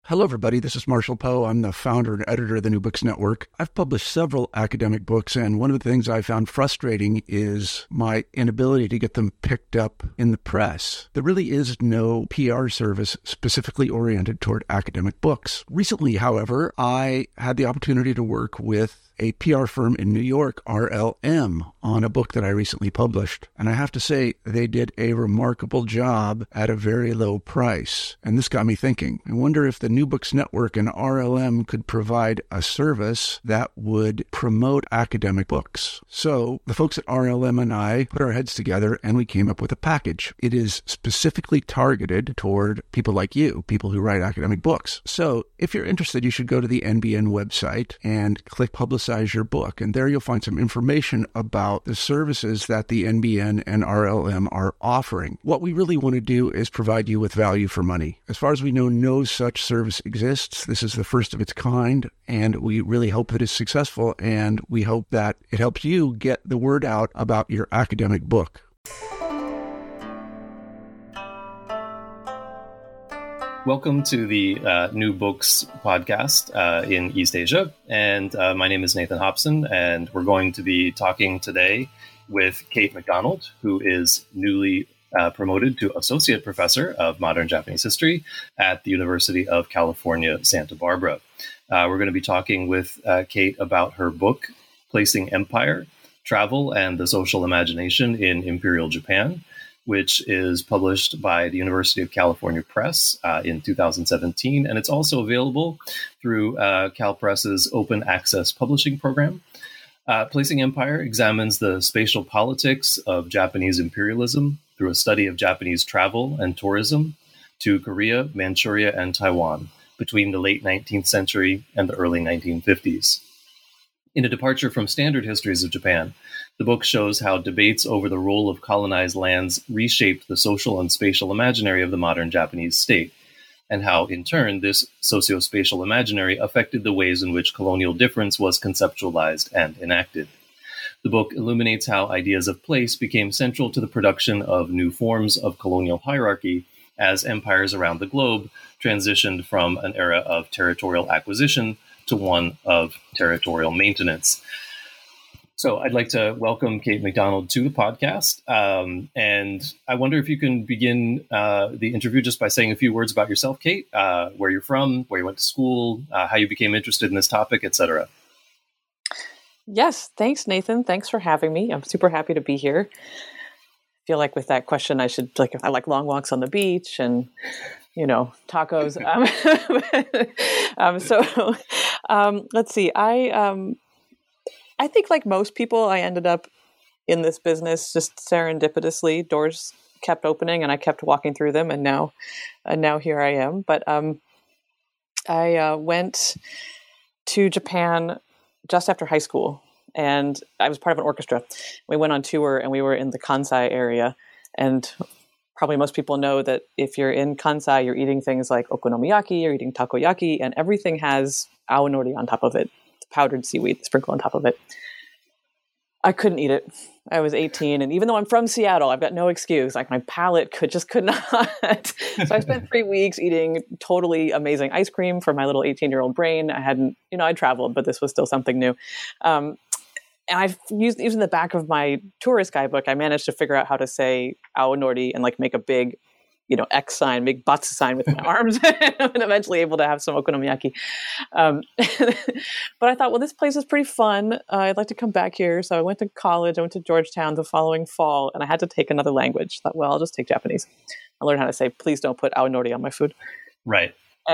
Hello, everybody. This is Marshall Poe. I'm the founder and editor of the New Books Network. I've published several academic books, and one of the things I found frustrating is my inability to get them picked up in the press. There really is no PR service specifically oriented toward academic books. Recently, however, I had the opportunity to work with a PR firm in New York, RLM, on a book that I recently published. And I have to say, they did a remarkable job at a very low price. And this got me thinking. I wonder if the New Books Network and RLM could provide a service that would promote academic books. So the folks at RLM and I put our heads together and we came up with a package. It is specifically targeted toward people like you, people who write academic books. So if you're interested, you should go to the NBN website and click Publicize Your Book. And there you'll find some information about the services that the NBN and RLM are offering. What we really want to do is provide you with value for money. As far as we know, no such service exists. This is the first of its kind, and we really hope that it's successful, and we hope that it helps you get the word out about your academic book. Welcome to the New Books podcast in East Asia. And my name is Nathan Hobson, and we're going to be talking today with Kate McDonald, who is newly promoted to Associate Professor of Modern Japanese History at the University of California, Santa Barbara. We're going to be talking with Kate about her book, Placing Empire, Travel and the Social Imagination in Imperial Japan, which is published by the University of California Press in 2017. And it's also available through CalPress's Open Access Publishing Program. Placing Empire examines the spatial politics of Japanese imperialism through a study of Japanese travel and tourism to Korea, Manchuria, and Taiwan between the late 19th century and the early 1950s. In a departure from standard histories of Japan, the book shows how debates over the role of colonized lands reshaped the social and spatial imaginary of the modern Japanese state, and how, in turn, this socio-spatial imaginary affected the ways in which colonial difference was conceptualized and enacted. The book illuminates how ideas of place became central to the production of new forms of colonial hierarchy as empires around the globe transitioned from an era of territorial acquisition to one of territorial maintenance. So I'd like to welcome Kate McDonald to the podcast. And I wonder if you can begin the interview just by saying a few words about yourself, Kate, where you're from, where you went to school, how you became interested in this topic, et cetera. Yes. Thanks, Nathan. Thanks for having me. I'm super happy to be here. I feel like with that question, I like long walks on the beach and, tacos. Let's see. I think like most people, I ended up in this business just serendipitously. Doors kept opening and I kept walking through them, and now here I am. But I went to Japan just after high school, and I was part of an orchestra. We went on tour and we were in the Kansai area, and probably most people know that if you're in Kansai, you're eating things like okonomiyaki, you're eating takoyaki, and everything has aonori on top of it. Powdered seaweed sprinkled on top of it. I couldn't eat it. I was 18, and even though I'm from Seattle, I've got no excuse. Like my palate could not. So I spent 3 weeks eating totally amazing ice cream for my little 18-year-old brain. I hadn't, I'd traveled, but this was still something new. And I've using the back of my tourist guidebook, I managed to figure out how to say aonori and like make a big X sign, big batsu sign with my arms, and eventually able to have some okonomiyaki. But I thought, well, this place is pretty fun. I'd like to come back here. So I went to college. I went to Georgetown the following fall, and I had to take another language. I thought, well, I'll just take Japanese. I learned how to say, please don't put aonori on my food. Right.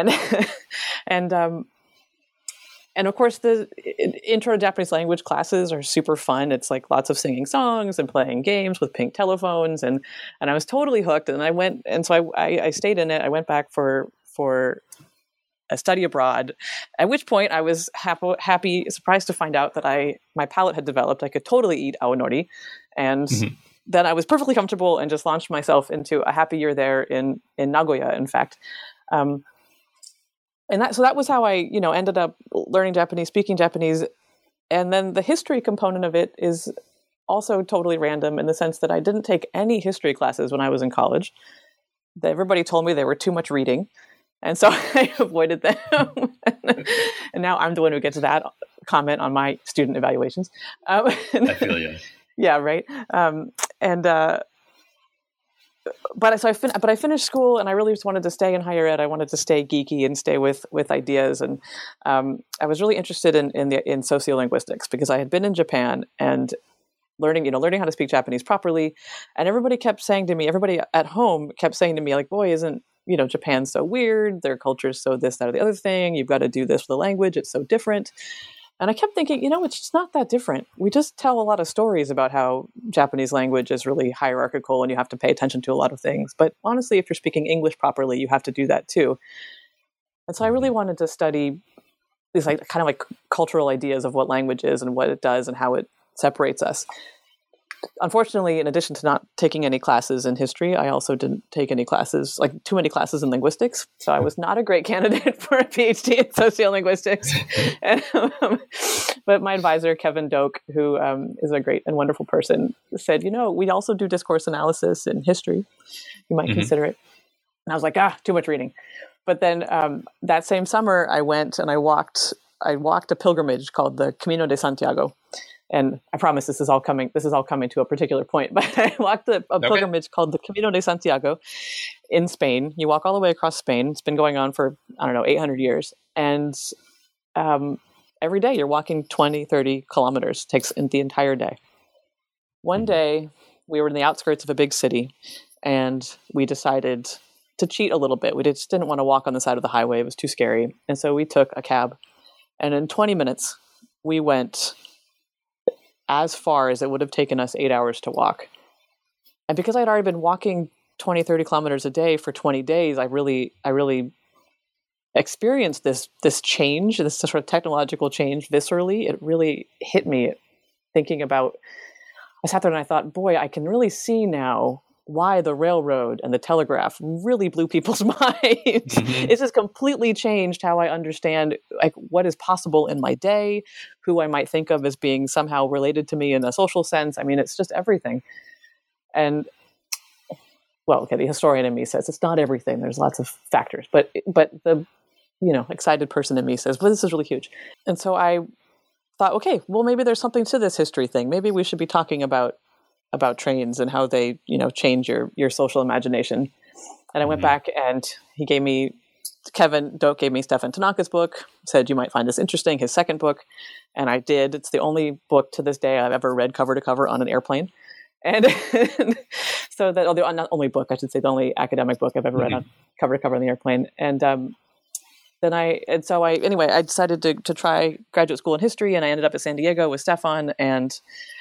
And of course, the intro to Japanese language classes are super fun. It's like lots of singing songs and playing games with pink telephones. And I was totally hooked. And I went, and so I stayed in it. I went back for a study abroad, at which point I was surprised to find out that my palate had developed. I could totally eat aonori. And then I was perfectly comfortable and just launched myself into a happy year there in Nagoya, in fact. And that was how I, ended up learning Japanese, speaking Japanese. And then the history component of it is also totally random in the sense that I didn't take any history classes when I was in college. Everybody told me they were too much reading. And so I avoided them. And now I'm the one who gets that comment on my student evaluations. I feel you. Yeah, right. But I finished school, and I really just wanted to stay in higher ed. I wanted to stay geeky and stay with ideas, and I was really interested in sociolinguistics because I had been in Japan and learning how to speak Japanese properly. And everybody at home kept saying to me, like, boy, isn't, Japan so weird? Their culture is so this, that, or the other thing. You've got to do this with the language. It's so different. And I kept thinking, it's just not that different. We just tell a lot of stories about how Japanese language is really hierarchical and you have to pay attention to a lot of things. But honestly, if you're speaking English properly, you have to do that too. And so I really wanted to study these kind of cultural ideas of what language is and what it does and how it separates us. Unfortunately, in addition to not taking any classes in history, I also didn't take any classes, too many classes in linguistics. So I was not a great candidate for a PhD in sociolinguistics. But my advisor, Kevin Doak, who is a great and wonderful person, said, we also do discourse analysis in history. You might consider it. And I was like, too much reading. But then that same summer, I went and I walked a pilgrimage called the Camino de Santiago. And I promise this is all coming to a particular point, but I walked a pilgrimage called the Camino de Santiago in Spain. You walk all the way across Spain. It's been going on for, 800 years. And every day you're walking 20, 30 kilometers. It takes the entire day. One day we were in the outskirts of a big city and we decided to cheat a little bit. We just didn't want to walk on the side of the highway. It was too scary. And so we took a cab. And in 20 minutes, we went as far as it would have taken us 8 hours to walk. And because I'd already been walking 20, 30 kilometers a day for 20 days, I really experienced this change, this sort of technological change viscerally. It really hit me thinking about, I sat there and I thought, boy, I can really see now why the railroad and the telegraph really blew people's minds. It's just completely changed how I understand what is possible in my day, who I might think of as being somehow related to me in a social sense. I mean, it's just everything. And the historian in me says it's not everything. There's lots of factors, but the excited person in me says, well, this is really huge. And so I thought, okay, well, maybe there's something to this history thing. Maybe we should be talking about trains and how they, change your social imagination. And I went back and Kevin Doak gave me Stefan Tanaka's book, said, you might find this interesting, his second book. And I did. It's the only book to this day I've ever read cover to cover on an airplane. And so not only book, I should say, the only academic book I've ever read on cover to cover on the airplane. And I decided to try graduate school in history, and I ended up at San Diego with Stefan, and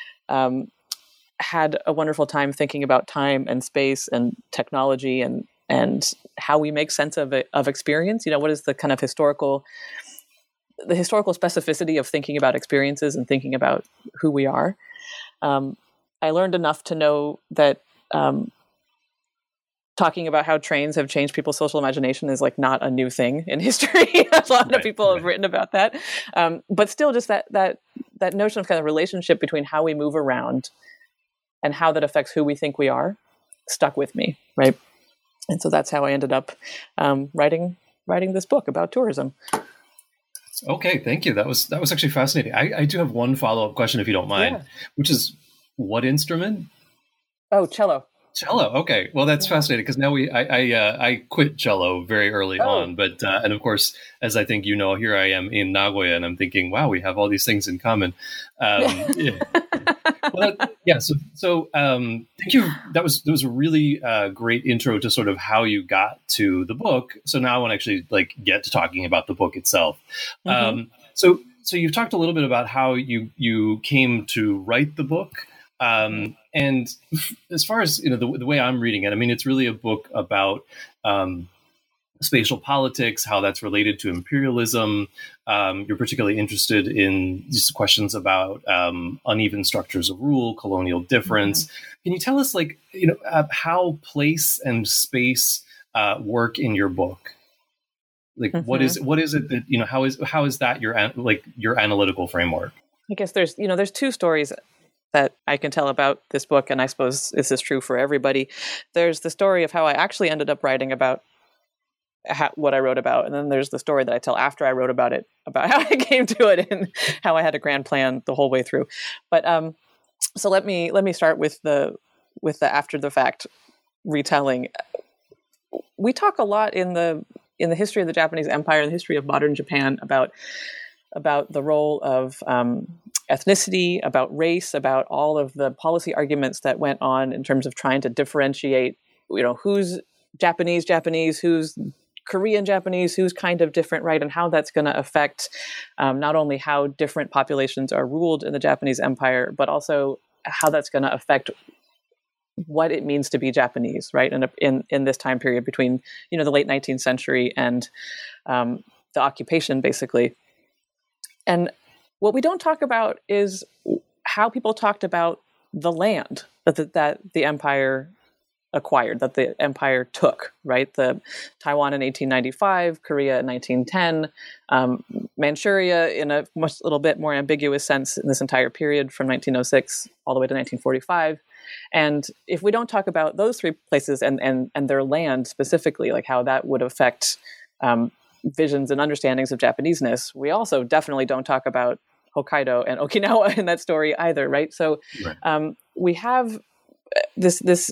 had a wonderful time thinking about time and space and technology and how we make sense of experience. What is the kind of historical specificity of thinking about experiences and thinking about who we are. I learned enough to know that talking about how trains have changed people's social imagination is not a new thing in history. A lot of people have written about that. But still just that notion of kind of relationship between how we move around and how that affects who we think we are stuck with me, right? And so that's how I ended up writing this book about tourism. Okay, thank you. That was actually fascinating. I do have one follow-up question, if you don't mind, which is, what instrument? Oh, cello. Cello. Okay. Well, that's fascinating because now I quit cello very early on, but and of course, as I think here I am in Nagoya, and I'm thinking, wow, we have all these things in common. So thank you. That was a really great intro to sort of how you got to the book. So now I want to actually get to talking about the book itself. So you've talked a little bit about how you came to write the book. And as far as, the way I'm reading it, I mean, it's really a book about spatial politics, how that's related to imperialism. You're particularly interested in these questions about uneven structures of rule, colonial difference. Can you tell us, how place and space work in your book? What is it that, how is that your analytical framework? I guess there's two stories that I can tell about this book, and I suppose this is true for everybody. There's the story of how I actually ended up writing about what I wrote about. And then there's the story that I tell after I wrote about it, about how I came to it and how I had a grand plan the whole way through. But so let me start with the after the fact retelling. We talk a lot in the history of the Japanese Empire, in the history of modern Japan, about the role of ethnicity, about race, about all of the policy arguments that went on in terms of trying to differentiate, who's Japanese, who's Korean Japanese, who's kind of different, right? And how that's going to affect not only how different populations are ruled in the Japanese Empire, but also how that's going to affect what it means to be Japanese, right? In this time period between, the late 19th century and the occupation, basically. And what we don't talk about is how people talked about the land that the empire acquired, that the empire took, right? The Taiwan in 1895, Korea in 1910, Manchuria in a little bit more ambiguous sense in this entire period from 1906 all the way to 1945. And if we don't talk about those three places and their land specifically, like how that would affect visions and understandings of Japaneseness, we also definitely don't talk about Hokkaido and Okinawa in that story either, right? So we have this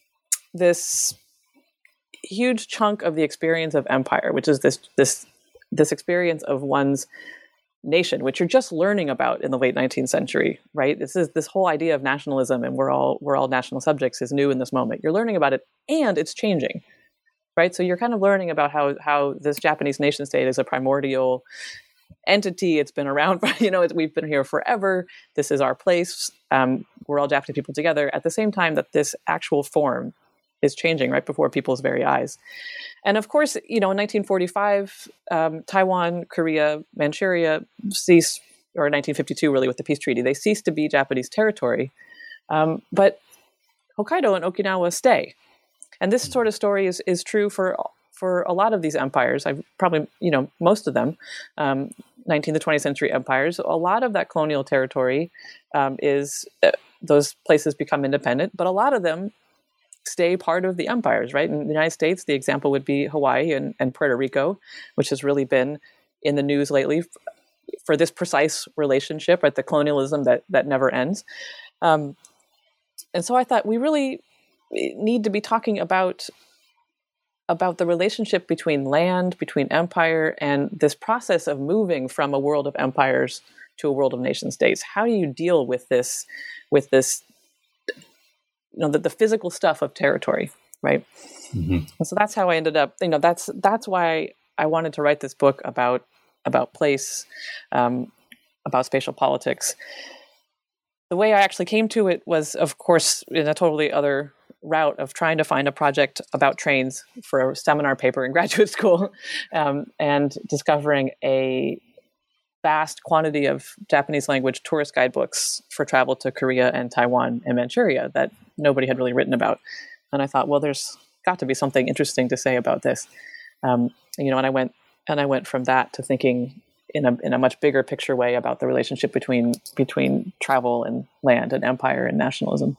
huge chunk of the experience of empire, which is this experience of one's nation, which you're just learning about in the late 19th century, right? This whole idea of nationalism and we're all national subjects is new in this moment. You're learning about it, and it's changing, right? So you're kind of learning about how this Japanese nation state is a primordial entity. It's been around, we've been here forever. This is our place. We're all Japanese people together. At the same time that this actual form is changing right before people's very eyes. And of course, in 1945, Taiwan, Korea, Manchuria ceased, or 1952 really with the peace treaty, they ceased to be Japanese territory. But Hokkaido and Okinawa stay. And this sort of story is true for a lot of these empires. I've probably, most of them, 19th to 20th century empires, a lot of that colonial territory is, those places become independent, but a lot of them stay part of the empires, right? In the United States, the example would be Hawaii and Puerto Rico, which has really been in the news lately for this precise relationship, right? The colonialism that never ends. And so I thought we really need to be talking about the relationship between land, between empire, and this process of moving from a world of empires to a world of nation states. How do you deal with this, the physical stuff of territory, right? Mm-hmm. And so that's how I ended up, that's why I wanted to write this book about place, about spatial politics. The way I actually came to it was, of course, in a totally other route of trying to find a project about trains for a seminar paper in graduate school, and discovering a vast quantity of Japanese language tourist guidebooks for travel to Korea and Taiwan and Manchuria that nobody had really written about. And I thought, well, there's got to be something interesting to say about this. And I went from that to thinking in a much bigger picture way about the relationship between travel and land and empire and nationalism.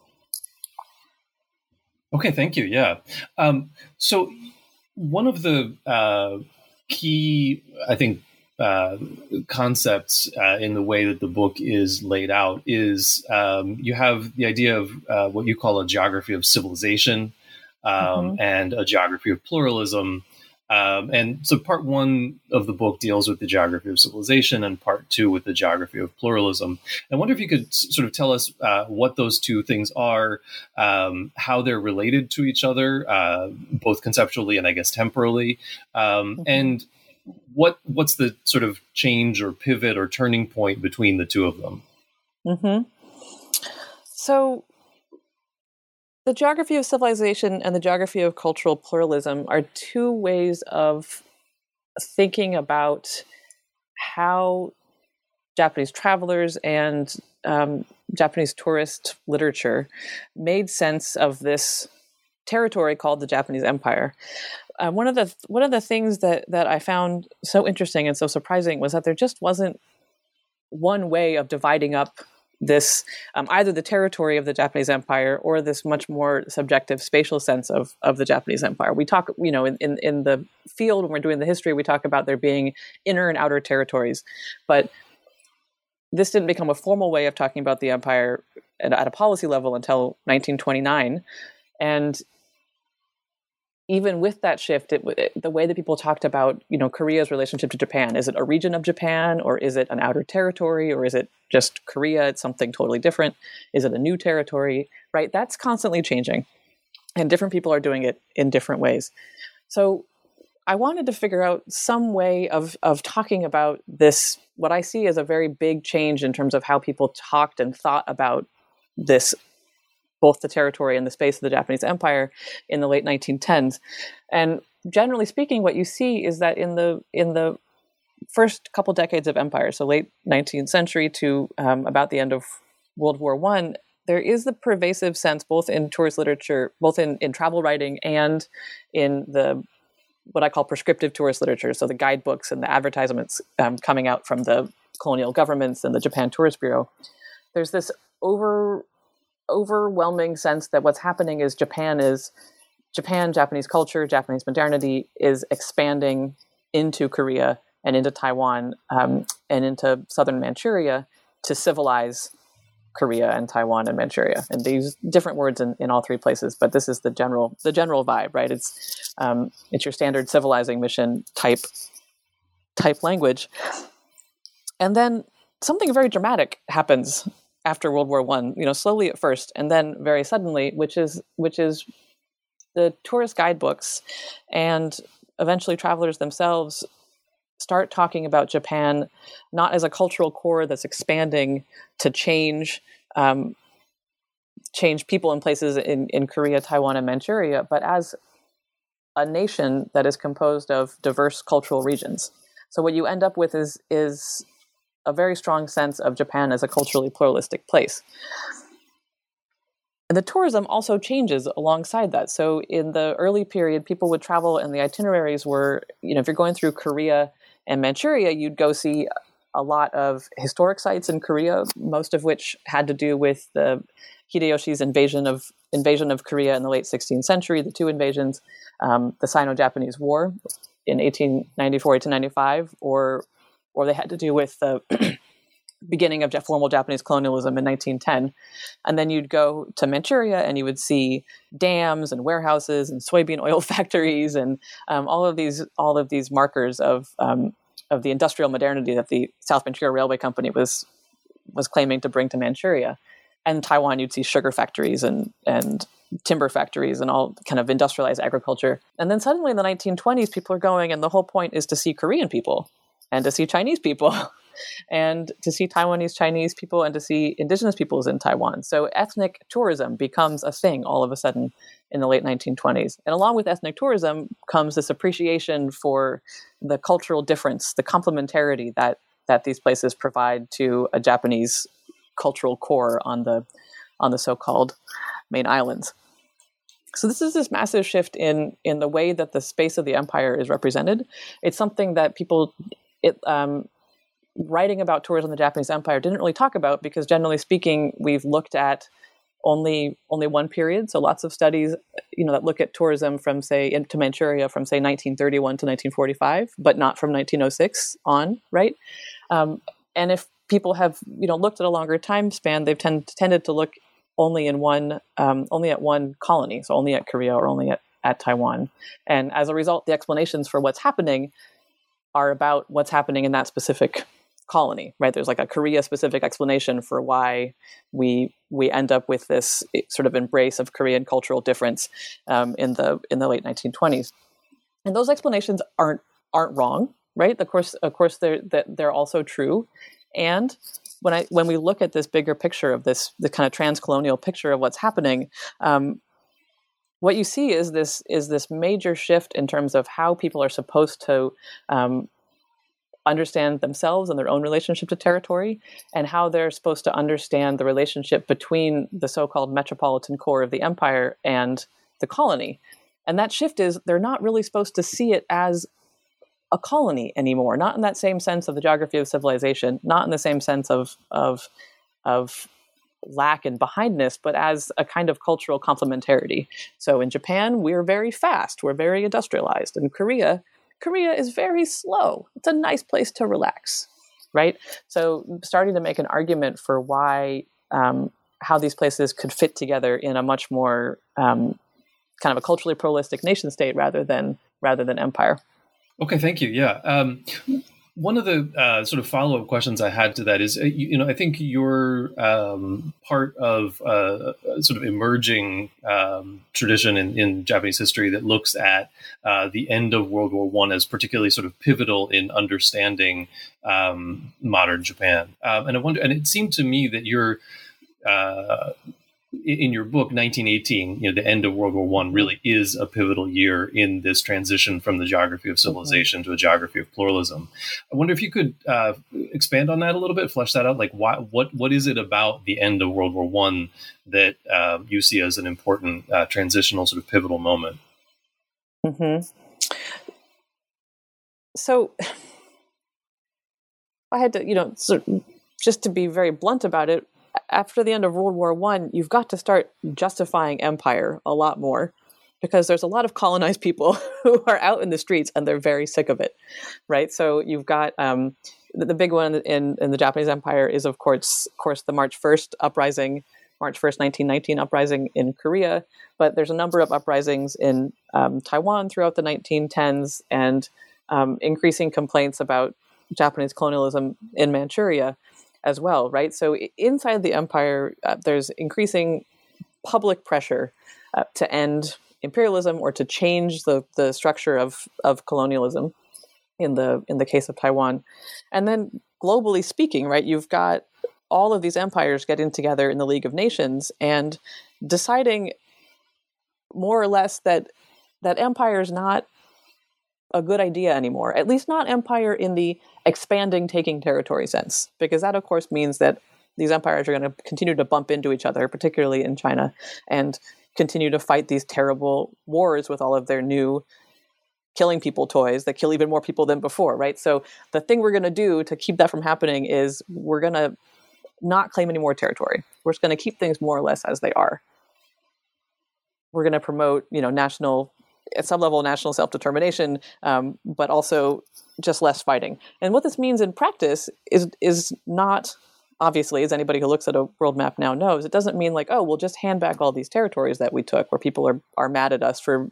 Okay, thank you. Yeah. So one of the key, I think, concepts in the way that the book is laid out is you have the idea of what you call a geography of civilization and a geography of pluralism. And so part one of the book deals with the geography of civilization and part two with the geography of pluralism. I wonder if you could sort of tell us what those two things are, how they're related to each other, both conceptually and I guess temporally, and what's the sort of change or pivot or turning point between the two of them? Mm-hmm. So the geography of civilization and the geography of cultural pluralism are two ways of thinking about how Japanese travelers and Japanese tourist literature made sense of this territory called the Japanese Empire. One of the things that I found so interesting and so surprising was that there just wasn't one way of dividing up this either the territory of the Japanese Empire or this much more subjective spatial sense of the Japanese Empire. We talk, in the field when we're doing the history, we talk about there being inner and outer territories, but this didn't become a formal way of talking about the empire at a policy level until 1929. And even with that shift, the way that people talked about, Korea's relationship to Japan, is it a region of Japan, or is it an outer territory, or is it just Korea? It's something totally different. Is it a new territory, right? That's constantly changing, and different people are doing it in different ways. So I wanted to figure out some way of talking about this, what I see as a very big change in terms of how people talked and thought about this, both the territory and the space of the Japanese Empire in the late 1910s. And generally speaking, what you see is that in the first couple decades of empire, so late 19th century to about the end of World War I, there is the pervasive sense, both in tourist literature, both in travel writing and in the what I call prescriptive tourist literature, so the guidebooks and the advertisements coming out from the colonial governments and the Japan Tourist Bureau. There's this overwhelming sense that what's happening is Japanese culture, Japanese modernity is expanding into Korea and into Taiwan and into southern Manchuria to civilize Korea and Taiwan and Manchuria. And they use different words in all three places, but this is the general vibe, right? It's your standard civilizing mission type language. And then something very dramatic happens after World War I, slowly at first, and then very suddenly, which is the tourist guidebooks and eventually travelers themselves start talking about Japan not as a cultural core that's expanding to change people and places in Korea, Taiwan, and Manchuria, but as a nation that is composed of diverse cultural regions. So what you end up with is a very strong sense of Japan as a culturally pluralistic place. And the tourism also changes alongside that. So in the early period, people would travel and the itineraries were, if you're going through Korea and Manchuria, you'd go see a lot of historic sites in Korea, most of which had to do with the Hideyoshi's invasion of Korea in the late 16th century, the two invasions, the Sino-Japanese War in 1894-1895, or they had to do with the beginning of formal Japanese colonialism in 1910. And then you'd go to Manchuria and you would see dams and warehouses and soybean oil factories and all of these markers of the industrial modernity that the South Manchuria Railway Company was claiming to bring to Manchuria. And Taiwan, you'd see sugar factories and timber factories and all kind of industrialized agriculture. And then suddenly in the 1920s, people are going, and the whole point is to see Korean people and to see Chinese people and to see Taiwanese Chinese people and to see indigenous peoples in Taiwan. So ethnic tourism becomes a thing all of a sudden in the late 1920s. And along with ethnic tourism comes this appreciation for the cultural difference, the complementarity that these places provide to a Japanese cultural core on the so-called main islands. So this massive shift in the way that the space of the empire is represented. It's something that people writing about tourism in the Japanese Empire didn't really talk about, because generally speaking, we've looked at only one period. So lots of studies, that look at tourism from, say, into Manchuria from, say, 1931 to 1945, but not from 1906 on, right? And if people have, looked at a longer time span, they've tended to look only at one colony, so only at Korea or only at Taiwan. And as a result, the explanations for what's happening are about what's happening in that specific colony, right? There's like a Korea-specific explanation for why we end up with this sort of embrace of Korean cultural difference in the late 1920s, and those explanations aren't wrong, right? Of course, they're also true. And when we look at this bigger picture of the kind of transcolonial picture of what's happening, what you see is this major shift in terms of how people are supposed to understand themselves and their own relationship to territory, and how they're supposed to understand the relationship between the so-called metropolitan core of the empire and the colony. And that shift is they're not really supposed to see it as a colony anymore, not in that same sense of the geography of civilization, not in the same sense of of lack and behindness, but as a kind of cultural complementarity. So in Japan, we're very fast, we're very industrialized. In Korea is very slow. It's a nice place to relax, right? So starting to make an argument for why, how these places could fit together in a much more kind of a culturally pluralistic nation state rather than empire. Okay, thank you. Yeah. One of the sort of follow-up questions I had to that is, I think you're part of a sort of emerging tradition in Japanese history that looks at the end of World War I as particularly sort of pivotal in understanding modern Japan. And I wonder, and it seemed to me that you're in your book, 1918, the end of World War I really is a pivotal year in this transition from the geography of civilization to a geography of pluralism. I wonder if you could expand on that a little bit, flesh that out. Like, what is it about the end of World War I that you see as an important transitional sort of pivotal moment? Mm-hmm. So I had to, just to be very blunt about it, after the end of World War I, you've got to start justifying empire a lot more, because there's a lot of colonized people who are out in the streets and they're very sick of it, right? So you've got the big one in the Japanese Empire is, of course, the March 1st uprising, March 1st, 1919 uprising in Korea. But there's a number of uprisings in Taiwan throughout the 1910s, and increasing complaints about Japanese colonialism in Manchuria as well, right? So inside the empire, there's increasing public pressure to end imperialism or to change the structure of colonialism in the case of Taiwan. And then globally speaking, right, you've got all of these empires getting together in the League of Nations and deciding more or less that empire is not a good idea anymore, at least not empire in the expanding, taking territory sense, because that, of course, means that these empires are going to continue to bump into each other, particularly in China, and continue to fight these terrible wars with all of their new killing people toys that kill even more people than before, right? So the thing we're going to do to keep that from happening is we're going to not claim any more territory. We're just going to keep things more or less as they are. We're going to promote, at some level, national self-determination, but also just less fighting. And what this means in practice is not, obviously, as anybody who looks at a world map now knows, it doesn't mean like, oh, we'll just hand back all these territories that we took, where people are mad at us for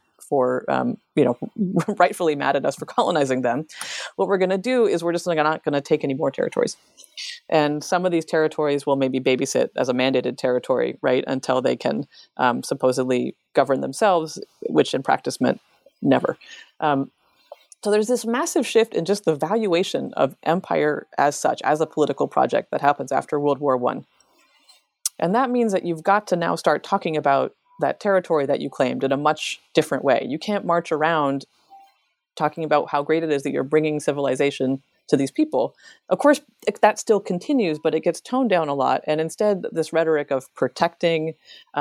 rightfully mad at us for colonizing them. What we're going to do is we're just not going to take any more territories. And some of these territories will maybe babysit as a mandated territory, right, until they can supposedly govern themselves, which in practice meant never. So there's this massive shift in just the valuation of empire as such, as a political project that happens after World War I. And that means that you've got to now start talking about that territory that you claimed in a much different way. You can't march around talking about how great it is that you're bringing civilization to these people. Of course, that still continues, but it gets toned down a lot. And instead, this rhetoric of protecting,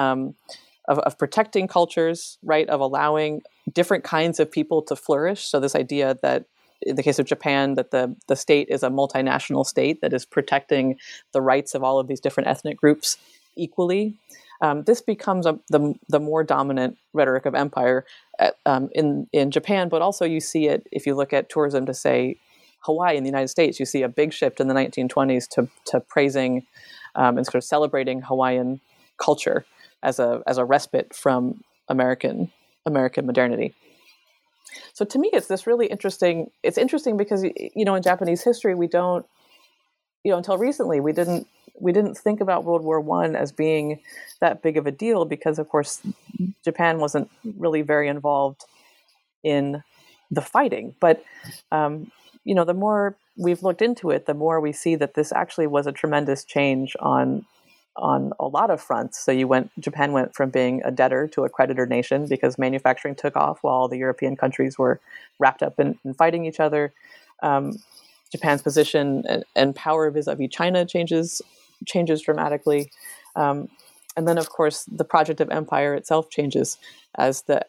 of protecting cultures, right, of allowing different kinds of people to flourish. So this idea that, in the case of Japan, that the state is a multinational state that is protecting the rights of all of these different ethnic groups equally. This becomes the more dominant rhetoric of empire in Japan, but also you see it if you look at tourism to, say, Hawaii in the United States. You see a big shift in the 1920s to praising and sort of celebrating Hawaiian culture as a respite from American modernity. So to me, it's this really interesting. It's interesting because in Japanese history we don't, until recently we didn't think about World War I as being that big of a deal because, of course, Japan wasn't really very involved in the fighting. But the more we've looked into it, the more we see that this actually was a tremendous change on a lot of fronts. So Japan went from being a debtor to a creditor nation because manufacturing took off while the European countries were wrapped up in fighting each other. Japan's position and power vis-a-vis China changes dramatically. And then, of course, the project of empire itself changes as the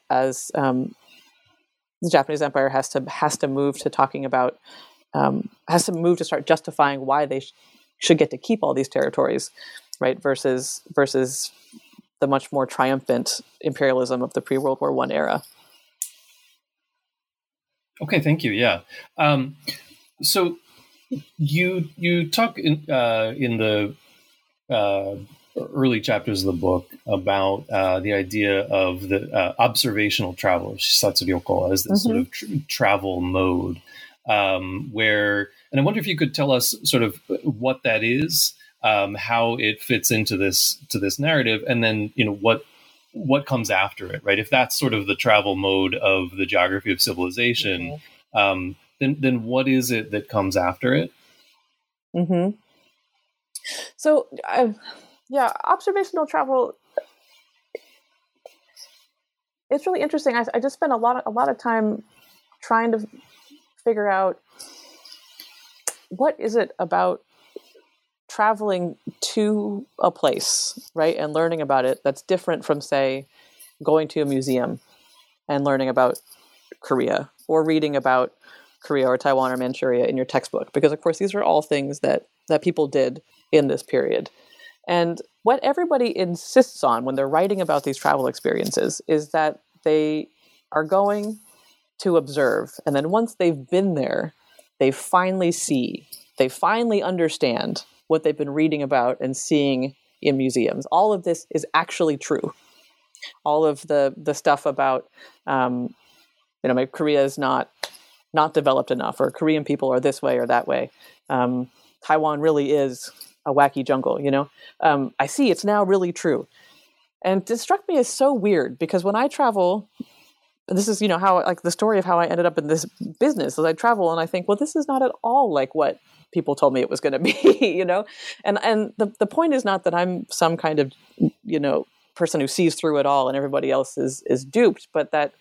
Japanese empire has to move to talking about has to move to start justifying why should get to keep all these territories, right? Versus the much more triumphant imperialism of the pre-World War I era. Okay, thank you. Yeah. So you talk in the early chapters of the book about the idea of the observational travel, Shisatsuryoku, as this sort of travel mode, where, and I wonder if you could tell us sort of what that is, how it fits into this narrative, and then what comes after it, right? If that's sort of the travel mode of the geography of civilization, then what is it that comes after it? Mm-hmm. So, observational travel. It's really interesting. I just spent a lot of time trying to figure out what is it about traveling to a place, right, and learning about it that's different from, say, going to a museum and learning about Korea or reading about Korea or Taiwan or Manchuria in your textbook, because of course these are all things that people did in this period. And what everybody insists on when they're writing about these travel experiences is that they are going to observe, and then once they've been there, they finally understand what they've been reading about and seeing in museums. All of this is actually true. All of the stuff about maybe Korea is not developed enough, or Korean people are this way or that way. Taiwan really is a wacky jungle, I see it's now really true. And it struck me as so weird, because when I travel, this is, how, like, the story of how I ended up in this business, as I travel and I think, well, this is not at all like what people told me it was going to be, and the point is not that I'm some kind of, person who sees through it all and everybody else is duped, but that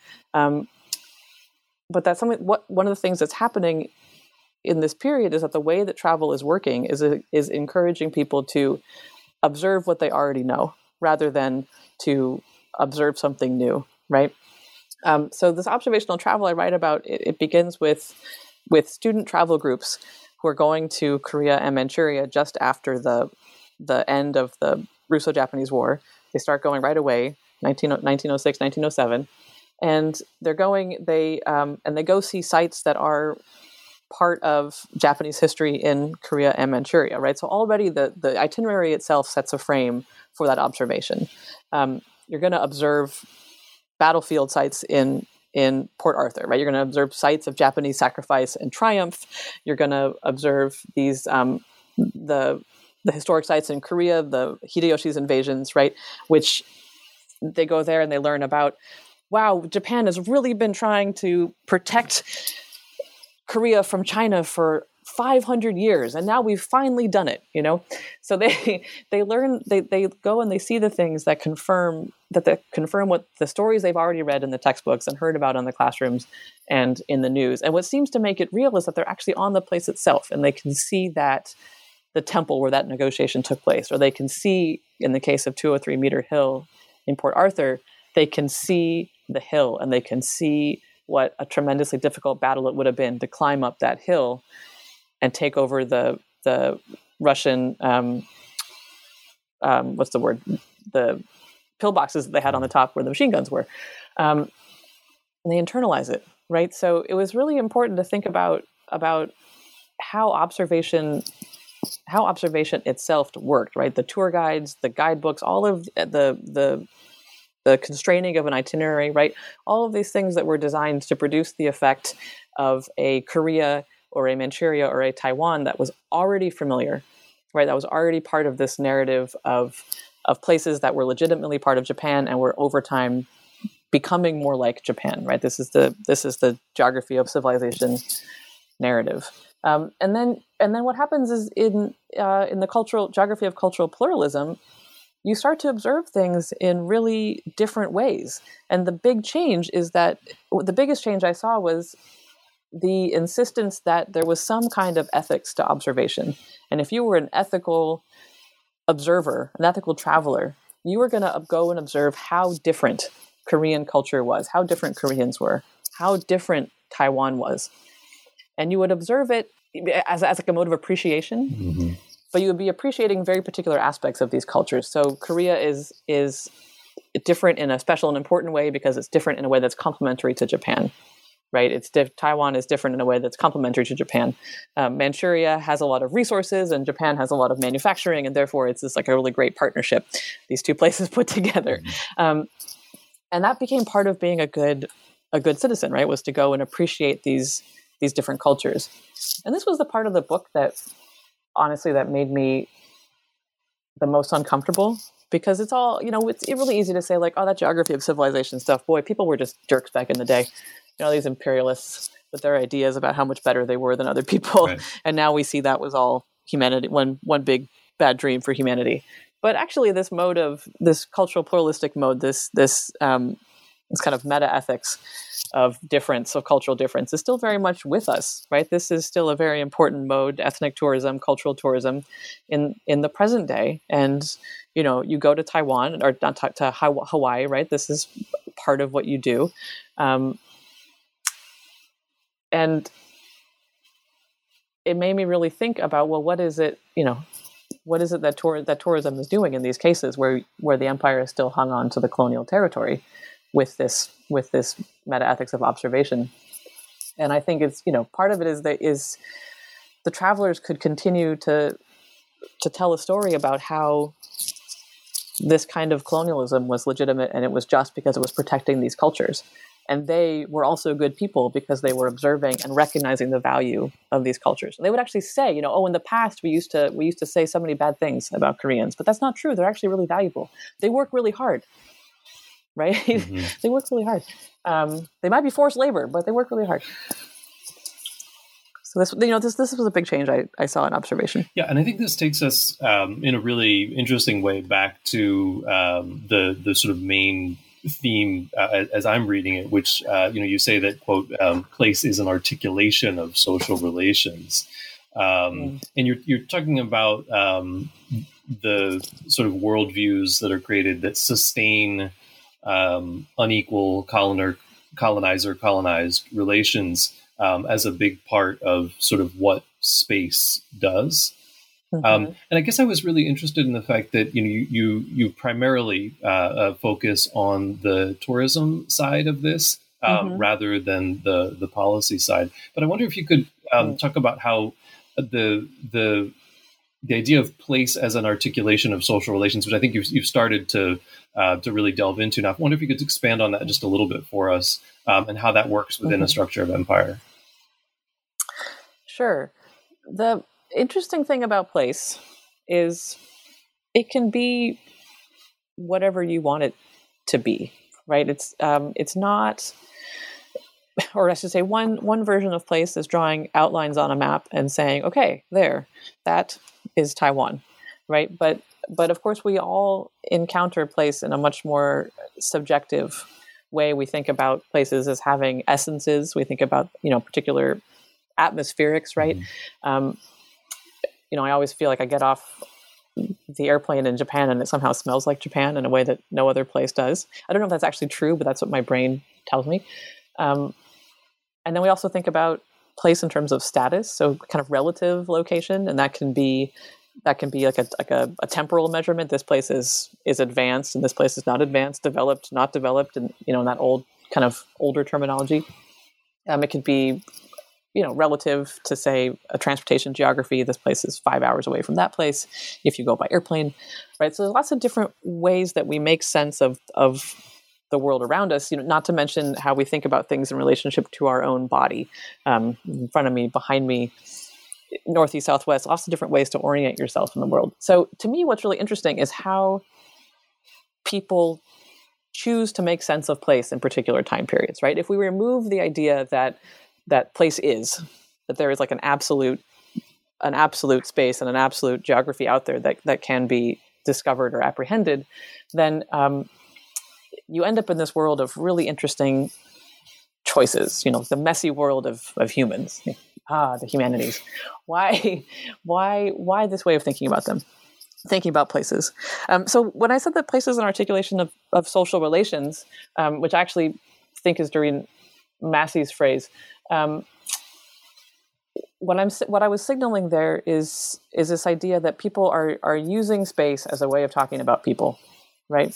something, one of the things that's happening in this period is that the way that travel is working is encouraging people to observe what they already know rather than to observe something new, right? So this observational travel I write about, it begins with student travel groups who are going to Korea and Manchuria just after the end of the Russo-Japanese War. They start going right away, 1906, 1907. And they're going, they go see sites that are part of Japanese history in Korea and Manchuria, right? So already the itinerary itself sets a frame for that observation. You're going to observe battlefield sites in Port Arthur, right? You're going to observe sites of Japanese sacrifice and triumph. You're going to observe these the historic sites in Korea, the Hideyoshi's invasions, right? Which they go there and they learn about, wow, Japan has really been trying to protect Korea from China for 500 years, and now we've finally done it, So they learn, they go and they see the things that confirm what the stories they've already read in the textbooks and heard about in the classrooms and in the news. And what seems to make it real is that they're actually on the place itself, and they can see that the temple where that negotiation took place, or they can see, in the case of 203 Meter Hill in Port Arthur, they can see the hill and they can see what a tremendously difficult battle it would have been to climb up that hill and take over the Russian, what's the word? The pillboxes that they had on the top where the machine guns were. And they internalize it, right? So it was really important to think about how observation itself worked, right? The tour guides, the guidebooks, all of the constraining of an itinerary, right? All of these things that were designed to produce the effect of a Korea or a Manchuria or a Taiwan that was already familiar, right? That was already part of this narrative of places that were legitimately part of Japan and were over time becoming more like Japan, right? This is the geography of civilization narrative. And then what happens is in the cultural geography of cultural pluralism, you start to observe things in really different ways. And the big change is that the biggest change I saw was the insistence that there was some kind of ethics to observation. And if you were an ethical observer, an ethical traveler, you were going to go and observe how different Korean culture was, how different Koreans were, how different Taiwan was. And you would observe it as like a mode of appreciation but you would be appreciating very particular aspects of these cultures. So Korea is different in a special and important way because it's different in a way that's complementary to Japan. Right? Taiwan is different in a way that's complementary to Japan. Manchuria has a lot of resources, and Japan has a lot of manufacturing, and therefore it's just like a really great partnership. These two places put together, and that became part of being a good citizen. Right? Was to go and appreciate these different cultures. And this was the part of the book that, honestly, that made me the most uncomfortable. Because it's all, it's really easy to say like, oh, that geography of civilization stuff, boy, people were just jerks back in the day. These imperialists with their ideas about how much better they were than other people. Right. And now we see that was all humanity, one big bad dream for humanity. But actually this cultural pluralistic mode, this kind of meta ethics of difference, of cultural difference, is still very much with us, right? This is still a very important mode, ethnic tourism, cultural tourism in the present day. And, you go to Taiwan or not to Hawaii, right? This is part of what you do. And it made me really think about, well, what is it that tourism is doing in these cases where the empire is still hung on to the colonial territory with this meta ethics of observation. And I think it's, part of it is the travelers could continue to tell a story about how this kind of colonialism was legitimate, and it was just because it was protecting these cultures. And they were also good people because they were observing and recognizing the value of these cultures. And they would actually say, in the past we used to say so many bad things about Koreans, but that's not true. They're actually really valuable. They work really hard, right? Mm-hmm. They work really hard. They might be forced labor, but they work really hard. So this was a big change I saw in observation. Yeah, and I think this takes us in a really interesting way back to the sort of main theme as I'm reading it, which you say that, quote, place is an articulation of social relations, and you're talking about the sort of worldviews that are created that sustain unequal colonizer-colonized relations as a big part of sort of what space does. Mm-hmm. And I guess I was really interested in the fact that you primarily focus on the tourism side of this rather than the policy side. But I wonder if you could talk about how the idea of place as an articulation of social relations, which I think you've started to really delve into now. I wonder if you could expand on that just a little bit for us, and how that works within a structure of empire. Sure. The interesting thing about place is it can be whatever you want it to be, right? It's not, or I should say, one version of place is drawing outlines on a map and saying, okay, that is Taiwan, right? But of course, we all encounter place in a much more subjective way. We think about places as having essences. We think about, particular atmospherics, right? I always feel like I get off the airplane in Japan and it somehow smells like Japan in a way that no other place does. I don't know if that's actually true, but that's what my brain tells me. And then we also think about place in terms of status, so kind of relative location, and that can be like a temporal measurement. This place is advanced, and this place is not advanced, developed, not developed, and in that older terminology. It could be relative to, say, a transportation geography. This place is 5 hours away from that place if you go by airplane, right? So there's lots of different ways that we make sense of the world around us, not to mention how we think about things in relationship to our own body. In front of me, behind me, northeast, southwest, lots of different ways to orient yourself in the world. So to me, what's really interesting is how people choose to make sense of place in particular time periods, right? If we remove the idea that place is, that there is like an absolute space and an absolute geography out there that can be discovered or apprehended, then you end up in this world of really interesting choices, the messy world of humans. The humanities. Why this way of thinking about them? Thinking about places. So when I said that place is an articulation of social relations, which I actually think is Doreen Massey's phrase, what I was signaling there is this idea that people are using space as a way of talking about people, right?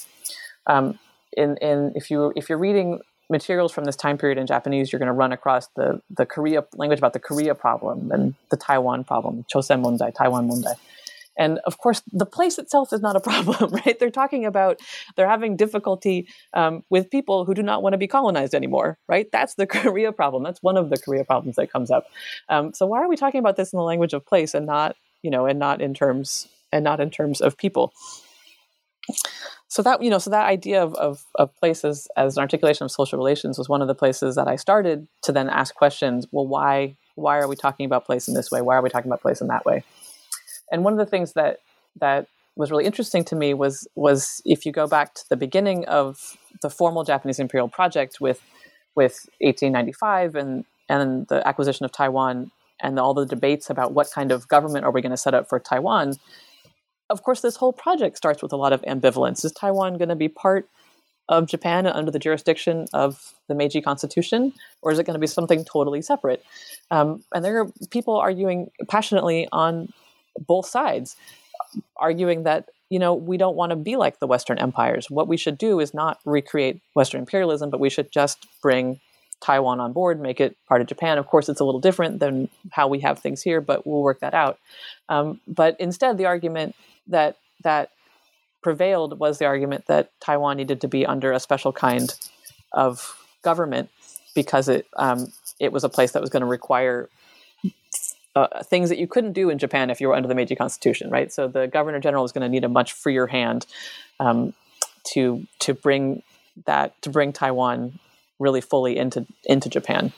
If you're reading materials from this time period in Japanese, you're going to run across the Korea language about the Korea problem and the Taiwan problem, Chosen Mondai, Taiwan Mondai. And of course, the place itself is not a problem, right? They're talking about they're having difficulty with people who do not want to be colonized anymore, right? That's the Korea problem. That's one of the Korea problems that comes up. So why are we talking about this in the language of place and not in terms of people? So that idea of place as an articulation of social relations was one of the places that I started to then ask questions. Well, why are we talking about place in this way? Why are we talking about place in that way? And one of the things that was really interesting to me was if you go back to the beginning of the formal Japanese imperial project with 1895 and the acquisition of Taiwan and all the debates about what kind of government are we going to set up for Taiwan. Of course, this whole project starts with a lot of ambivalence. Is Taiwan going to be part of Japan and under the jurisdiction of the Meiji Constitution, or is it going to be something totally separate? And there are people arguing passionately on both sides, arguing that, we don't want to be like the Western empires. What we should do is not recreate Western imperialism, but we should just bring Taiwan on board, make it part of Japan. Of course, it's a little different than how we have things here, but we'll work that out. But instead, the argument that prevailed was the argument that Taiwan needed to be under a special kind of government because it was a place that was going to require things that you couldn't do in Japan if you were under the Meiji Constitution, right? So the governor general is going to need a much freer hand to bring Taiwan really fully into Japan.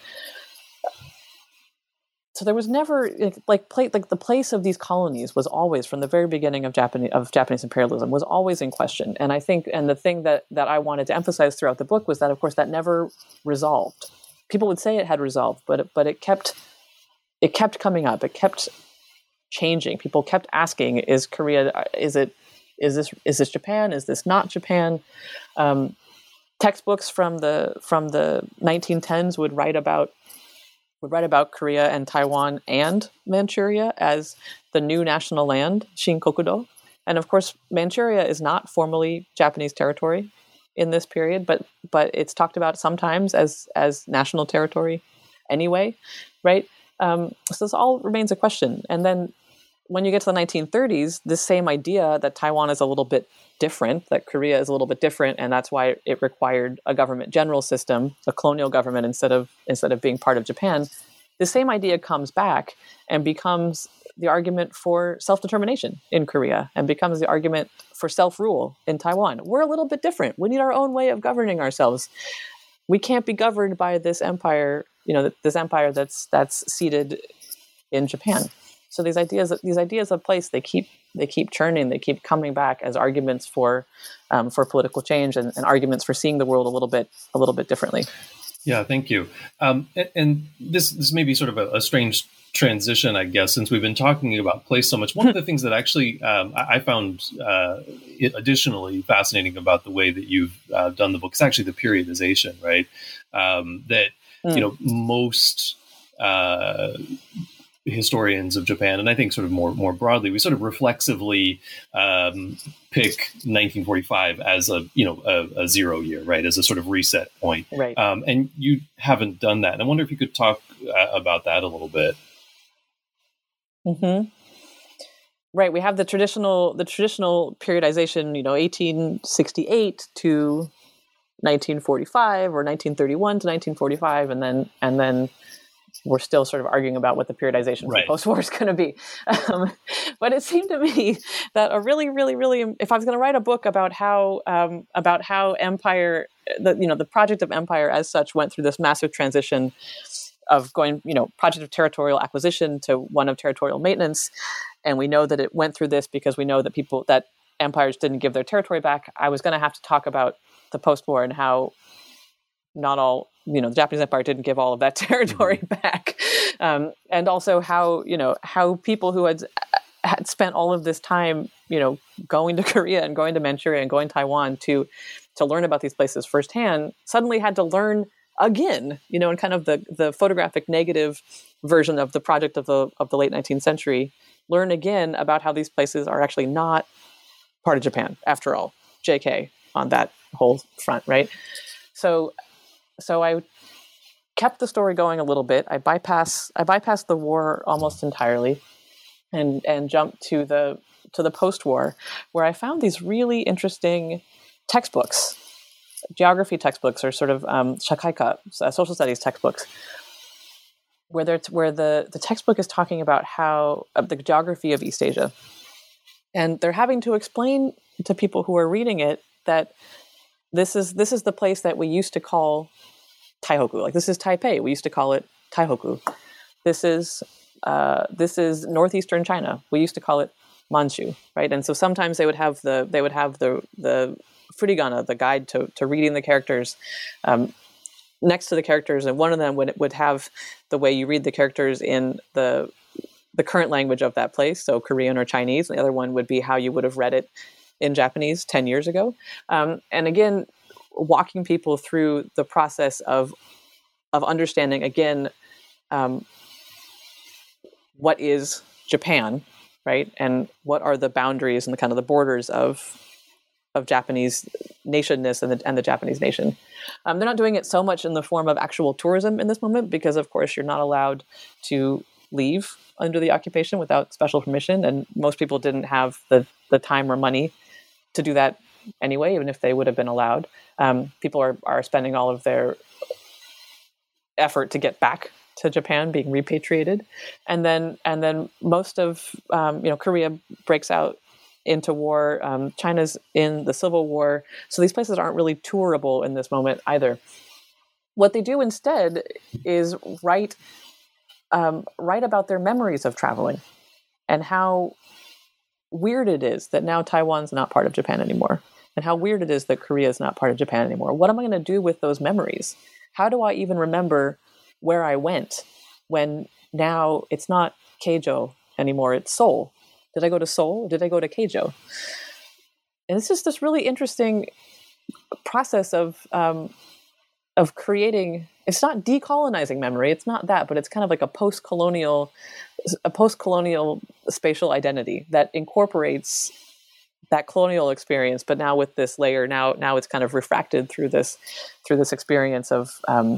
So there was never the place of these colonies was always, from the very beginning of Japanese imperialism, was always in question. And I think, and the thing that I wanted to emphasize throughout the book was that, of course, that never resolved. People would say it had resolved, but it kept coming up. It kept changing. People kept asking, "Is Korea? Is this Japan? Is this not Japan?" Textbooks from the 1910s would write about Korea and Taiwan and Manchuria as the new national land, Shinkokudo. And of course, Manchuria is not formally Japanese territory in this period, but it's talked about sometimes as national territory anyway, right? So this all remains a question. And then when you get to the 1930s, this same idea that Taiwan is a little bit different, that Korea is a little bit different, and that's why it required a government general system, a colonial government instead of being part of Japan. The same idea comes back and becomes the argument for self-determination in Korea and becomes the argument for self-rule in Taiwan. We're a little bit different. We need our own way of governing ourselves. We can't be governed by this empire, this empire that's seated in Japan. So these ideas of place, they keep churning, they keep coming back as arguments for political change and arguments for seeing the world a little bit differently. Yeah, thank you. And this may be sort of a strange transition, I guess, since we've been talking about place so much. One of the things that actually I found additionally fascinating about the way that you've done the book is actually the periodization, right? Most historians of Japan, and I think sort of more broadly, we sort of reflexively pick 1945 as a 0 year, right, as a sort of reset point. Right. And you haven't done that. And I wonder if you could talk about that a little bit. Mm-hmm. Right. We have the traditional periodization, 1868 to 1945 or 1931 to 1945, and then we're still sort of arguing about what the periodization for post-war is going to be. But it seemed to me that a really, really, really, if I was going to write a book about how empire, the project of empire as such went through this massive transition of going, project of territorial acquisition to one of territorial maintenance, and we know that it went through this because we know that empires didn't give their territory back, I was going to have to talk about the post-war and how not all, the Japanese Empire didn't give all of that territory back. And also how people who had spent all of this time, going to Korea and going to Manchuria and going to Taiwan to learn about these places firsthand, suddenly had to learn again, in kind of the photographic negative version of the project of the late 19th century, learn again about how these places are actually not part of Japan after all. JK on that whole front, right? So I kept the story going a little bit. I bypassed the war almost entirely, and jumped to the post-war, where I found these really interesting textbooks, geography textbooks, or sort of shakaika, social studies textbooks, where the textbook is talking about how the geography of East Asia, and they're having to explain to people who are reading it that this is the place that we used to call Taihoku. Like, this is Taipei. We used to call it Taihoku. This is northeastern China. We used to call it Manchu, right? And so sometimes they would have the furigana, the guide to reading the characters, next to the characters, and one of them would have the way you read the characters in the current language of that place, so Korean or Chinese. And the other one would be how you would have read it in Japanese 10 years ago. And again, walking people through the process of understanding, again, what is Japan, right? And what are the boundaries and the kind of the borders of Japanese nationness and the Japanese nation. They're not doing it so much in the form of actual tourism in this moment, because of course you're not allowed to leave under the occupation without special permission. And most people didn't have the time or money to do that anyway, even if they would have been allowed. People are spending all of their effort to get back to Japan, being repatriated. And then most of, Korea breaks out into war. China's in the Civil War. So these places aren't really tourable in this moment either. What they do instead is write about their memories of traveling and how weird it is that now Taiwan's not part of Japan anymore, and how weird it is that Korea is not part of Japan anymore. What am I going to do with those memories? How do I even remember where I went when now it's not Keijo anymore, it's Seoul? Did I go to Seoul or did I go to Keijo? And it's just this really interesting process of creating. It's not decolonizing memory. It's not that, but it's kind of like a post-colonial spatial identity that incorporates that colonial experience, but now with this layer. Now it's kind of refracted through this experience of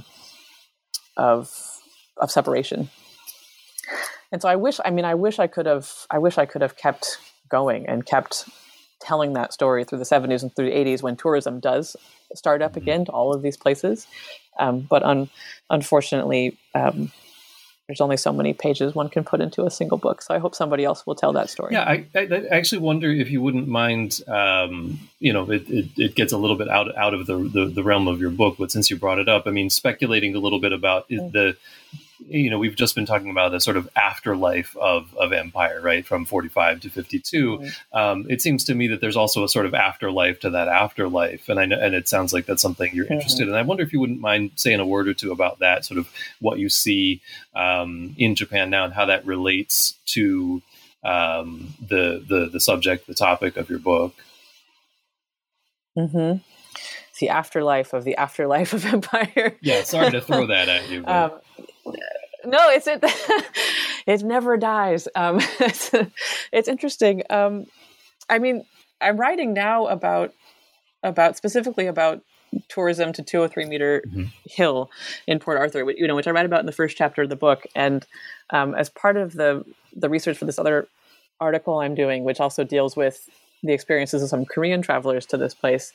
separation. And so I wish I could have kept going and kept telling that story through the 70s and through the 80s, when tourism does start up again to all of these places. But unfortunately, there's only so many pages one can put into a single book. So I hope somebody else will tell that story. Yeah, I actually wonder if you wouldn't mind, it gets a little bit out of the realm of your book, but since you brought it up, I mean, speculating a little bit about we've just been talking about the sort of afterlife of empire, right, from 45 to 52. Mm-hmm. It seems to me that there's also a sort of afterlife to that afterlife, and it sounds like that's something you're interested in. I wonder if you wouldn't mind saying a word or two about that, sort of what you see in Japan now and how that relates to the subject, the topic of your book. Mm-hmm. The afterlife of empire. Yeah, sorry to throw that at you. No, it never dies. It's interesting. I mean, I'm writing now about specifically about tourism to 203 meter hill in Port Arthur, which I write about in the first chapter of the book. And as part of the research for this other article I'm doing, which also deals with the experiences of some Korean travelers to this place,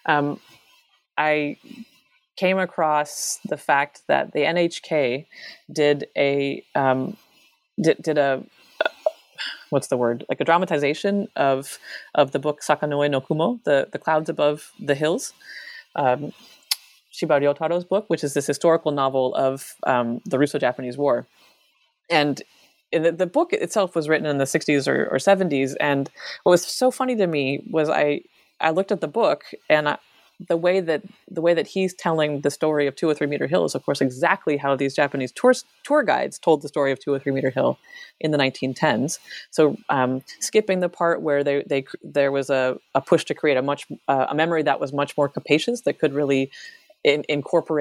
I came across the fact that the NHK did a what's the word, like a dramatization of the book Sakanoe no Kumo, the clouds above the hills, Shiba Ryotaro's book, which is this historical novel of the Russo-Japanese War. And the book itself was written in the 60s or 70s, and what was so funny to me was I looked at the book, and the way that he's telling the story of 203 Meter Hill is, of course, exactly how these Japanese tour guides told the story of 203 Meter Hill in the 1910s. So skipping the part where there was a push to create a memory that was much more capacious, that could really incorporate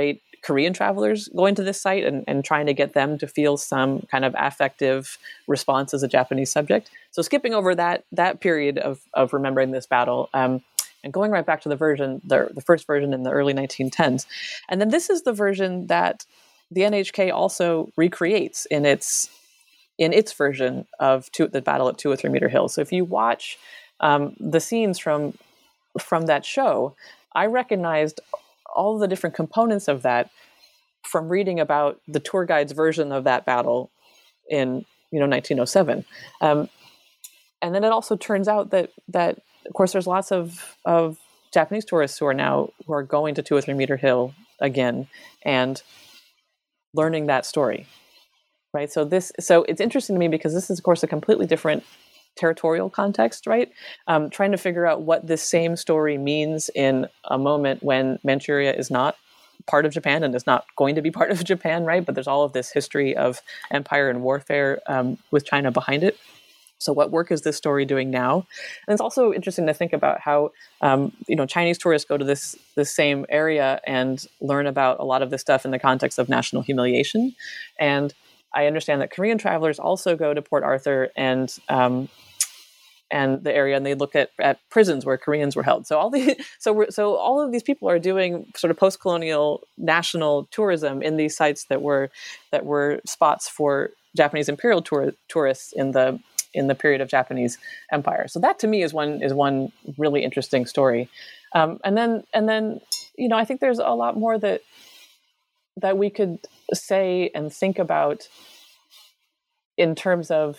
Korean travelers going to this site and trying to get them to feel some kind of affective response as a Japanese subject. So skipping over that period of remembering this battle, and going right back to the first version in the early 1910s. And then this is the version that the NHK also recreates in its version of the battle at 2 or 3 Meter Hill. So if you watch the scenes from that show, I recognized all the different components of that from reading about the tour guide's version of that battle in 1907. And then it also turns out that of course there's lots of Japanese tourists who are going to 2 or 3 Meter Hill again and learning that story, right? So it's interesting to me because this is of course a completely different territorial context, right? Trying to figure out what this same story means in a moment when Manchuria is not part of Japan and is not going to be part of Japan, right? But there's all of this history of empire and warfare with China behind it. So what work is this story doing now? And it's also interesting to think about how, Chinese tourists go to this same area and learn about a lot of this stuff in the context of national humiliation. And I understand that Korean travelers also go to Port Arthur and the area, and they look at prisons where Koreans were held. So all of these people are doing sort of post-colonial national tourism in these sites that were spots for Japanese imperial tourists in the period of Japanese empire. So that to me is one really interesting story. And then I think there's a lot more that we could say and think about in terms of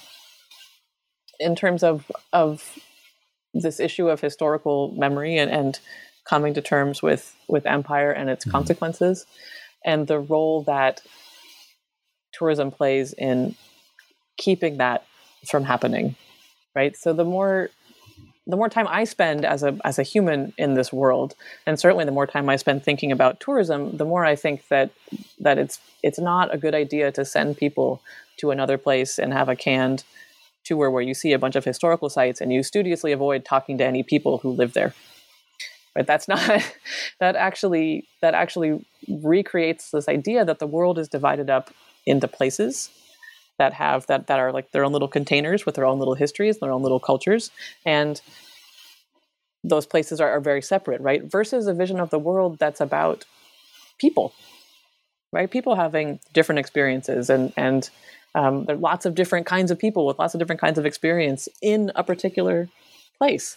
this issue of historical memory and coming to terms with empire and its consequences, and the role that tourism plays in keeping that from happening, right? So the more time I spend as a human in this world, and certainly the more time I spend thinking about tourism, the more I think that it's not a good idea to send people to another place and have a canned tour where you see a bunch of historical sites and you studiously avoid talking to any people who live there. Right? That actually recreates this idea that the world is divided up into places that are like their own little containers with their own little histories, their own little cultures, and those places are very separate, right? Versus a vision of the world that's about people, right? People having different experiences, and there are lots of different kinds of people with lots of different kinds of experience in a particular place.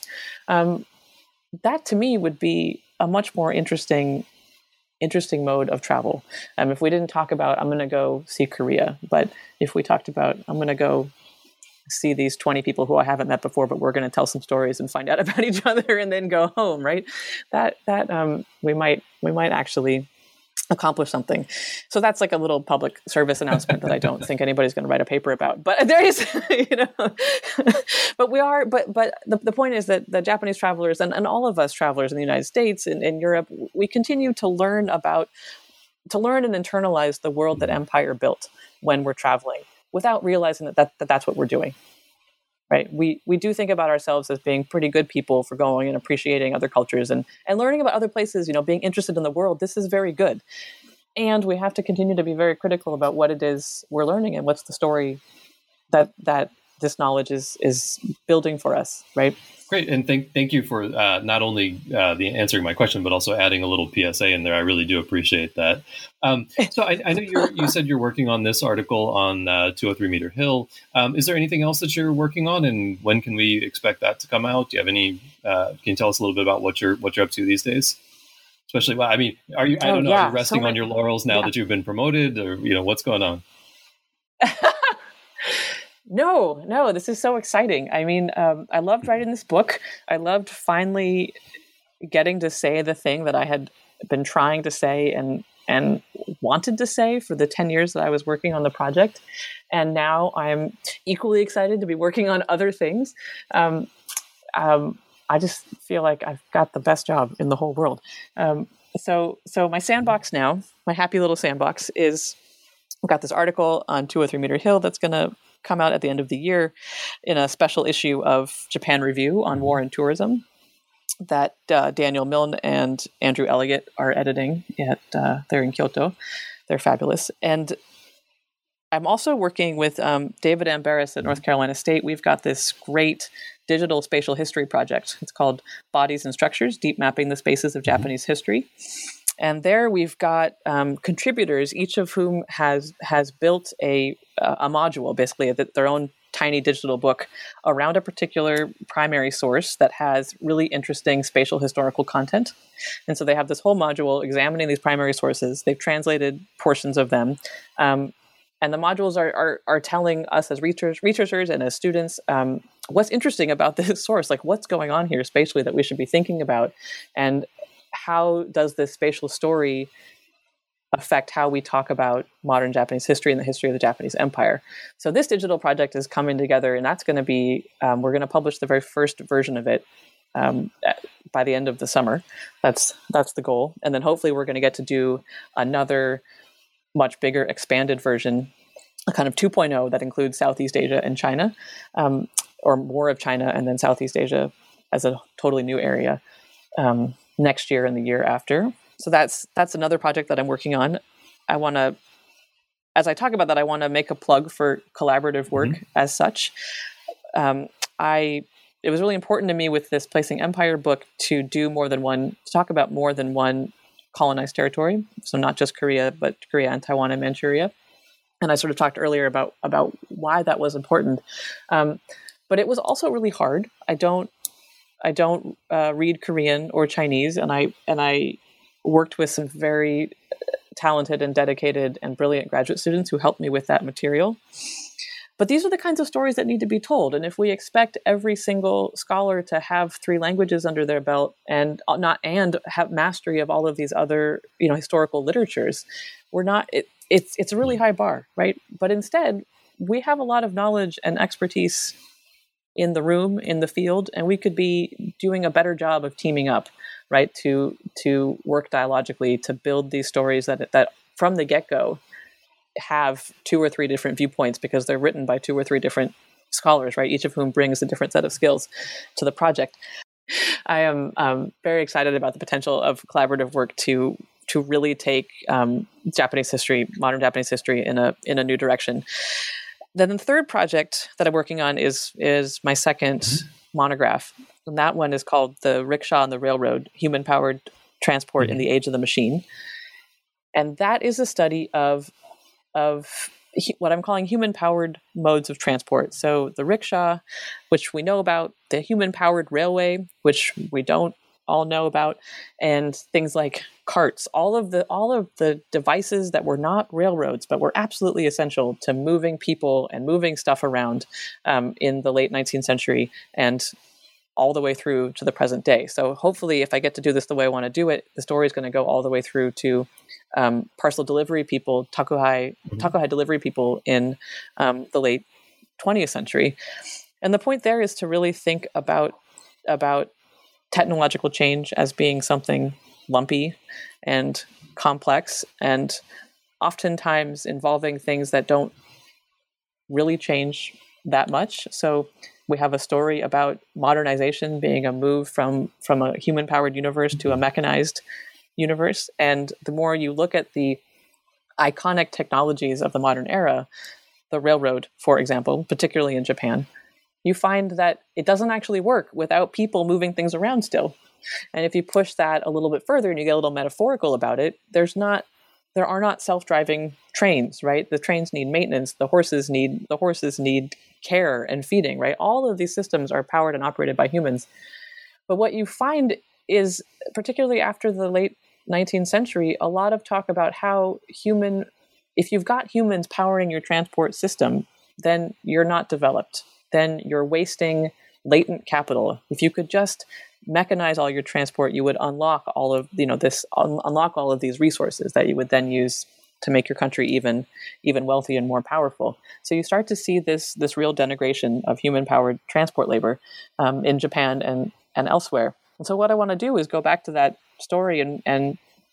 That to me would be a much more interesting mode of travel. If we didn't talk about, I'm going to go see Korea, but if we talked about, I'm going to go see these 20 people who I haven't met before, but we're going to tell some stories and find out about each other and then go home, right? That we might actually accomplish something. So that's like a little public service announcement that I don't think anybody's going to write a paper about. But there is, but we are. But the point is that the Japanese travelers and all of us travelers in the United States and in Europe, we continue to learn and internalize the world that empire built when we're traveling, without realizing that that's what we're doing. Right. We do think about ourselves as being pretty good people for going and appreciating other cultures and learning about other places, being interested in the world. This is very good. And we have to continue to be very critical about what it is we're learning and what's the story that this knowledge is building for us. Right. Great. And thank you for not only the answering my question, but also adding a little PSA in there. I really do appreciate that. So I know you said you're working on this article on 203 Meter Hill. Is there anything else that you're working on, and when can we expect that to come out? Do you have any? Can you tell us a little bit about what you're up to these days? Especially, are you? Are you resting on your laurels now that you've been promoted, or what's going on? No, this is so exciting. I mean, I loved writing this book. I loved finally getting to say the thing that I had been trying to say and wanted to say for the 10 years that I was working on the project. And now I'm equally excited to be working on other things. I just feel like I've got the best job in the whole world. So my sandbox now, my happy little sandbox, is I've got this article on 203 Meter Hill that's going to come out at the end of the year in a special issue of Japan Review on war and tourism. that Daniel Milne and Andrew Elliott are editing they're in Kyoto. They're fabulous. And I'm also working with David Amberis at North Carolina State. We've got this great digital spatial history project. It's called Bodies and Structures, Deep Mapping the Spaces of Japanese History. And there we've got contributors, each of whom has built a module, basically their own tiny digital book around a particular primary source that has really interesting spatial historical content. And so they have this whole module examining these primary sources. They've translated portions of them. And the modules are telling us as researchers and as students what's interesting about this source, like what's going on here spatially that we should be thinking about, and how does this spatial story affect how we talk about modern Japanese history and the history of the Japanese Empire. So this digital project is coming together, and that's going to be, we're going to publish the very first version of it by the end of the summer. That's the goal. And then hopefully we're going to get to do another much bigger expanded version, a kind of 2.0 that includes Southeast Asia and China, or more of China and then Southeast Asia as a totally new area next year and the year after. So that's another project that I'm working on. I want to, as I talk about that, I want to make a plug for collaborative work as such. It was really important to me with this Placing Empire book to talk about more than one colonized territory. So not just Korea, but Korea and Taiwan and Manchuria. And I sort of talked earlier about why that was important. But it was also really hard. I don't read Korean or Chinese, and I worked with some very talented and dedicated and brilliant graduate students who helped me with that material. But these are the kinds of stories that need to be told. And if we expect every single scholar to have 3 languages under their belt and have mastery of all of these other, historical literatures, it's a really high bar, right? But instead, we have a lot of knowledge and expertise in the room, in the field, and we could be doing a better job of teaming up, right? To work dialogically, to build these stories that from the get-go have 2 or 3 different viewpoints because they're written by 2 or 3 different scholars, right? Each of whom brings a different set of skills to the project. I am very excited about the potential of collaborative work to really take Japanese history, modern Japanese history, in a new direction. Then the third project that I'm working on is my second monograph. And that one is called The Rickshaw and the Railroad, Human-Powered Transport in the Age of the Machine. And that is a study of what I'm calling human-powered modes of transport. So the rickshaw, which we know about, the human-powered railway, which we don't all know about, and things like carts, all of the devices that were not railroads, but were absolutely essential to moving people and moving stuff around in the late 19th century and all the way through to the present day. So hopefully, if I get to do this the way I want to do it, the story is going to go all the way through to parcel delivery people, takuhai delivery people in the late 20th century. And the point there is to really think about technological change as being something lumpy and complex, and oftentimes involving things that don't really change that much. So we have a story about modernization being a move from a human-powered universe to a mechanized universe. And the more you look at the iconic technologies of the modern era, the railroad, for example, particularly in Japan, you find that it doesn't actually work without people moving things around still. And if you push that a little bit further and you get a little metaphorical about it, there are not self-driving trains, right? The trains need maintenance. The horses need care and feeding, right? All of these systems are powered and operated by humans. But what you find is, particularly after the late 19th century, a lot of talk about how if you've got humans powering your transport system, then you're not developed. Then you're wasting latent capital. If you could just mechanize all your transport, you would unlock all of unlock all of these resources that you would then use to make your country even wealthy and more powerful. So you start to see this real denigration of human-powered transport labor in Japan and elsewhere. And so what I want to do is go back to that story and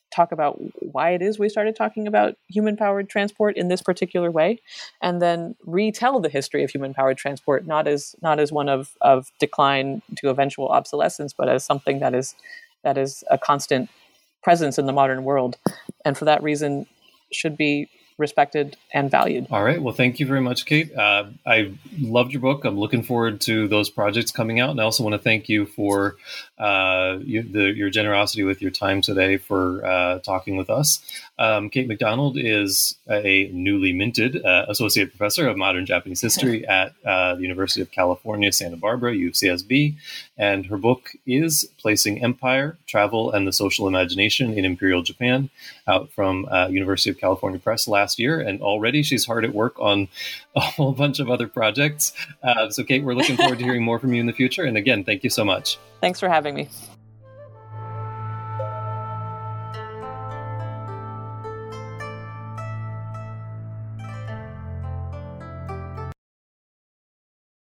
talk about why it is we started talking about human-powered transport in this particular way, and then retell the history of human-powered transport, not as one of decline to eventual obsolescence, but as something that is a constant presence in the modern world, and for that reason should be respected and valued. All right. Well, thank you very much, Kate. I loved your book. I'm looking forward to those projects coming out. And I also want to thank you for your generosity with your time today for talking with us. Kate McDonald is a newly minted associate professor of modern Japanese history at the University of California, Santa Barbara, UCSB. And her book is Placing Empire, Travel, and the Social Imagination in Imperial Japan, out from University of California Press last year. And already she's hard at work on a whole bunch of other projects. So Kate, we're looking forward to hearing more from you in the future. And again, thank you so much. Thanks for having me.